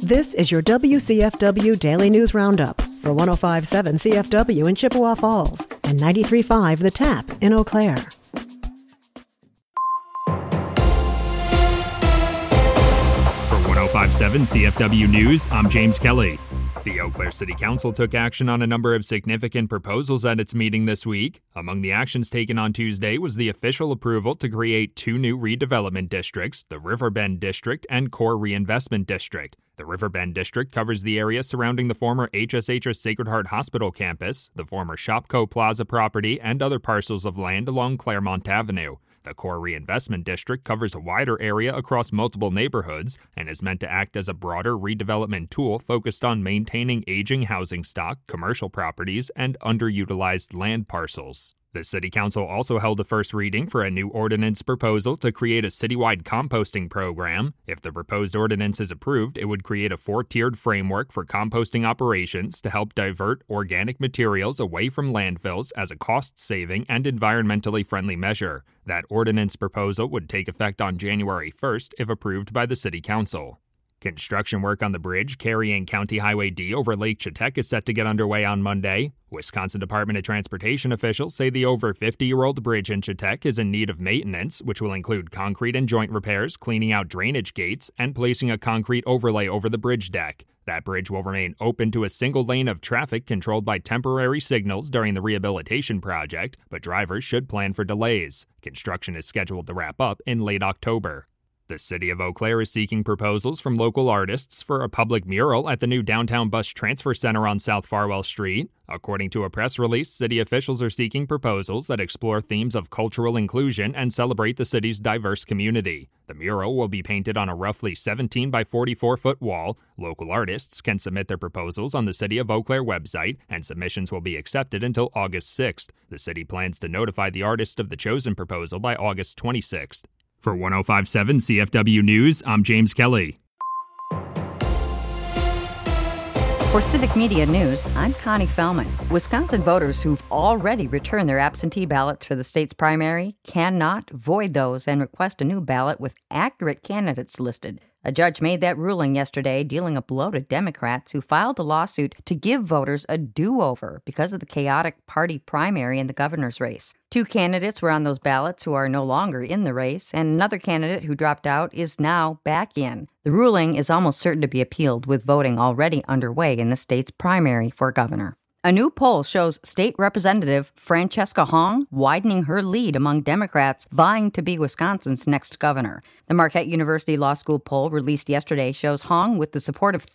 This is your WCFW Daily News Roundup for 105.7 CFW in Chippewa Falls and 93.5 The Tap in Eau Claire. For 105.7 CFW News, I'm James Kelly. The Eau Claire City Council took action on a number of significant proposals at its meeting this week. Among the actions taken on Tuesday was the official approval to create two new redevelopment districts, the Riverbend District and Core Reinvestment District. The Riverbend District covers the area surrounding the former HSHS Sacred Heart Hospital campus, the former Shopco Plaza property, and other parcels of land along Claremont Avenue. The Core Reinvestment District covers a wider area across multiple neighborhoods and is meant to act as a broader redevelopment tool focused on maintaining aging housing stock, commercial properties, and underutilized land parcels. The City Council also held a first reading for a new ordinance proposal to create a citywide composting program. If the proposed ordinance is approved, it would create a 4-tiered framework for composting operations to help divert organic materials away from landfills as a cost-saving and environmentally friendly measure. That ordinance proposal would take effect on January 1st if approved by the City Council. Construction work on the bridge carrying County Highway D over Lake Chetek is set to get underway on Monday. Wisconsin Department of Transportation officials say the over 50-year-old bridge in Chetek is in need of maintenance, which will include concrete and joint repairs, cleaning out drainage gates, and placing a concrete overlay over the bridge deck. That bridge will remain open to a single lane of traffic controlled by temporary signals during the rehabilitation project, but drivers should plan for delays. Construction is scheduled to wrap up in late October. The City of Eau Claire is seeking proposals from local artists for a public mural at the new downtown bus transfer center on South Farwell Street. According to a press release, city officials are seeking proposals that explore themes of cultural inclusion and celebrate the city's diverse community. The mural will be painted on a roughly 17 by 44-foot wall. Local artists can submit their proposals on the City of Eau Claire website, and submissions will be accepted until August 6th. The city plans to notify the artist of the chosen proposal by August 26th. For 105.7 CFW News, I'm James Kelly. For Civic Media News, I'm Connie Fellman. Wisconsin voters who've already returned their absentee ballots for the state's primary cannot void those and request a new ballot with accurate candidates listed. A judge made that ruling yesterday, dealing a blow to Democrats who filed a lawsuit to give voters a do-over because of the chaotic party primary in the governor's race. 2 candidates were on those ballots who are no longer in the race, and another candidate who dropped out is now back in. The ruling is almost certain to be appealed, with voting already underway in the state's primary for governor. A new poll shows State Representative Francesca Hong widening her lead among Democrats vying to be Wisconsin's next governor. The Marquette University Law School poll released yesterday shows Hong with the support of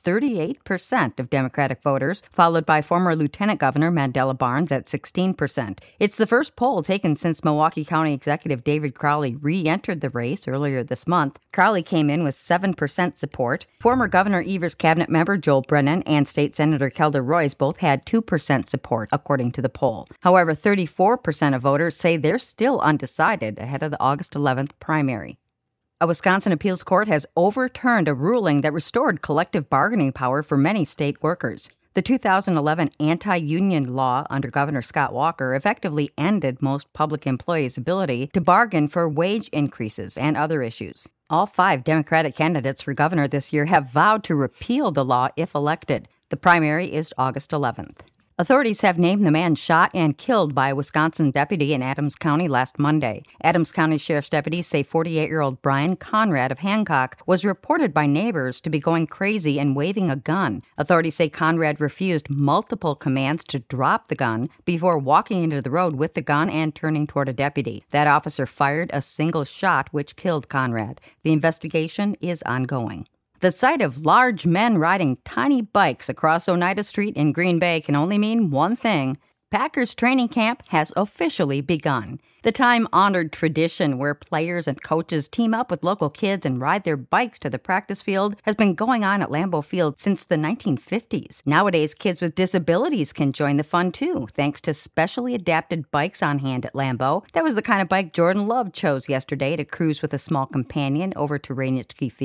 38% of Democratic voters, followed by former Lieutenant Governor Mandela Barnes at 16%. It's the first poll taken since Milwaukee County Executive David Crowley re-entered the race earlier this month. Crowley came in with 7% support. Former Governor Evers cabinet member Joel Brennan and State Senator Kelda Roys both had 2% support, according to the poll. However, 34% of voters say they're still undecided ahead of the August 11th primary. A Wisconsin appeals court has overturned a ruling that restored collective bargaining power for many state workers. The 2011 anti-union law under Governor Scott Walker effectively ended most public employees' ability to bargain for wage increases and other issues. All 5 Democratic candidates for governor this year have vowed to repeal the law if elected. The primary is August 11th. Authorities have named the man shot and killed by a Wisconsin deputy in Adams County last Monday. Adams County Sheriff's deputies say 48-year-old Brian Conrad of Hancock was reported by neighbors to be going crazy and waving a gun. Authorities say Conrad refused multiple commands to drop the gun before walking into the road with the gun and turning toward a deputy. That officer fired a single shot, which killed Conrad. The investigation is ongoing. The sight of large men riding tiny bikes across Oneida Street in Green Bay can only mean one thing. Packers training camp has officially begun. The time-honored tradition where players and coaches team up with local kids and ride their bikes to the practice field has been going on at Lambeau Field since the 1950s. Nowadays, kids with disabilities can join the fun too, thanks to specially adapted bikes on hand at Lambeau. That was the kind of bike Jordan Love chose yesterday to cruise with a small companion over to Rainitzky Field.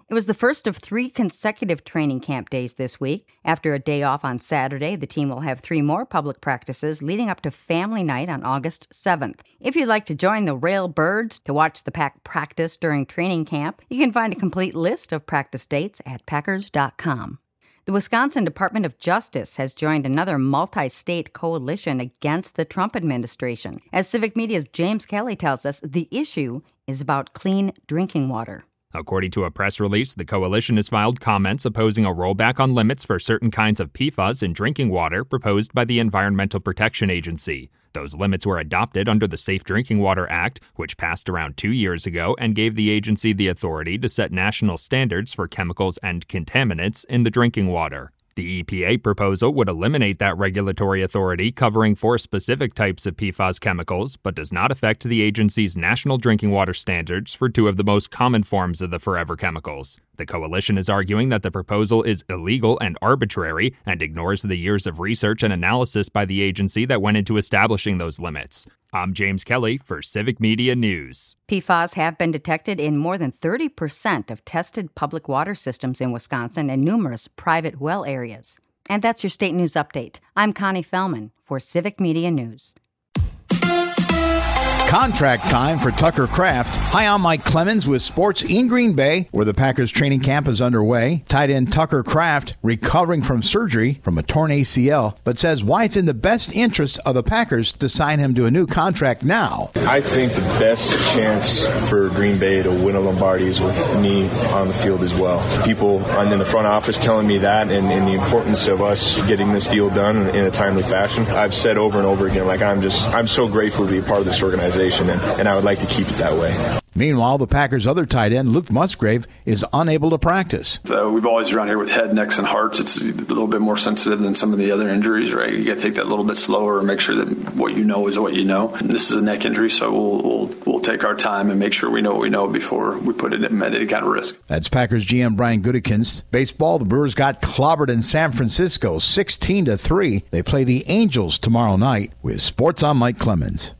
It was the first of 3 consecutive training camp days this week. After a day off on Saturday, the team will have 3 more public practices leading up to Family Night on August 7th. If you'd like to join the Railbirds to watch the Pack practice during training camp, you can find a complete list of practice dates at Packers.com. The Wisconsin Department of Justice has joined another multi-state coalition against the Trump administration. As Civic Media's James Kelly tells us, the issue is about clean drinking water. According to a press release, the coalition has filed comments opposing a rollback on limits for certain kinds of PFAS in drinking water proposed by the Environmental Protection Agency. Those limits were adopted under the Safe Drinking Water Act, which passed around 2 years ago and gave the agency the authority to set national standards for chemicals and contaminants in the drinking water. The EPA proposal would eliminate that regulatory authority covering 4 specific types of PFAS chemicals, but does not affect the agency's national drinking water standards for 2 of the most common forms of the forever chemicals. The coalition is arguing that the proposal is illegal and arbitrary and ignores the years of research and analysis by the agency that went into establishing those limits. I'm James Kelly for Civic Media News. PFAS have been detected in more than 30% of tested public water systems in Wisconsin and numerous private well areas. And that's your state news update. I'm Connie Fellman for Civic Media News. Contract time for Tucker Kraft. Hi, I'm Mike Clemens with Sports in Green Bay, where the Packers training camp is underway. Tight end Tucker Kraft recovering from surgery from a torn ACL, but says why it's in the best interest of the Packers to sign him to a new contract now. I think the best chance for Green Bay to win a Lombardi is with me on the field as well. People in the front office telling me that and the importance of us getting this deal done in a timely fashion. I've said over and over again, I'm so grateful to be a part of this organization. And I would like to keep it that way. Meanwhile, the Packers' other tight end, Luke Musgrave, is unable to practice. We've always around here with head, necks, and hearts. It's a little bit more sensitive than some of the other injuries, right? You got to take that a little bit slower and make sure that what you know is what you know. And this is a neck injury, so we'll take our time and make sure we know what we know before we put it at any kind of risk. That's Packers GM Brian Gutekunst. Baseball, the Brewers got clobbered in San Francisco, 16-3. They play the Angels tomorrow night. With Sports, I'm Mike Clemens.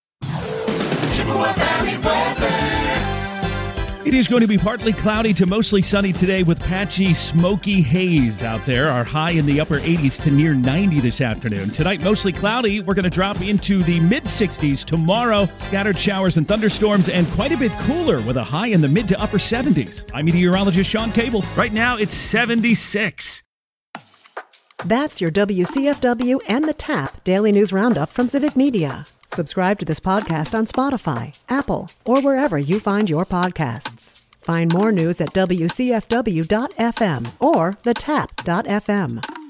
It is going to be partly cloudy to mostly sunny today with patchy, smoky haze out there. Our high in the upper 80s to near 90 this afternoon. Tonight, mostly cloudy. We're going to drop into the mid-60s tomorrow. Scattered showers and thunderstorms and quite a bit cooler with a high in the mid to upper 70s. I'm meteorologist Sean Cable. Right now, it's 76. That's your WCFW and the TAP Daily News Roundup from Civic Media. Subscribe to this podcast on Spotify, Apple, or wherever you find your podcasts. Find more news at WCFW.FM or thetap.fm.